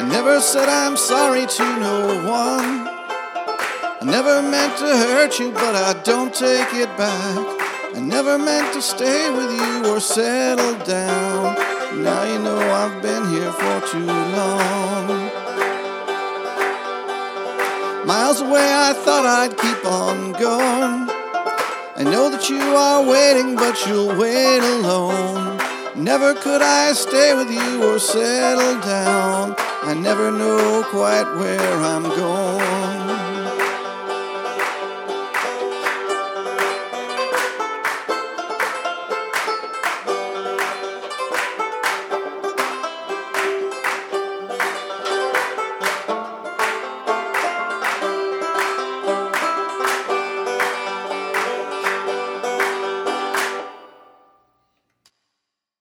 Never said I'm sorry to no one. I never meant to hurt you, but I don't take it back. I never meant to stay with you or settle down. Now you know I've been here for too long. Miles away I thought I'd keep on going. I know that you are waiting, but you'll wait alone. Never could I stay with you or settle down. I never know quite where I'm going.